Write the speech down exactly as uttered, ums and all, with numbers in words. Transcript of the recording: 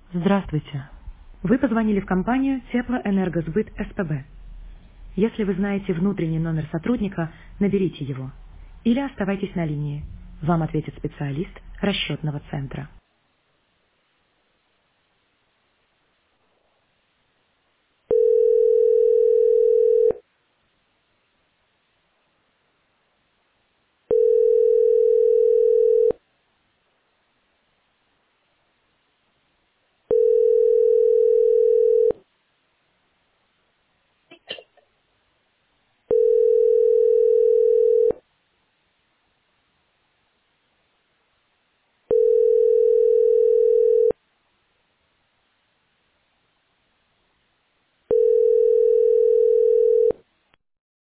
Здравствуйте. Вы позвонили в компанию Теплоэнергосбыт СПБ. Если вы знаете внутренний номер сотрудника, наберите его. Или оставайтесь на линии. Вам ответит специалист расчетного центра.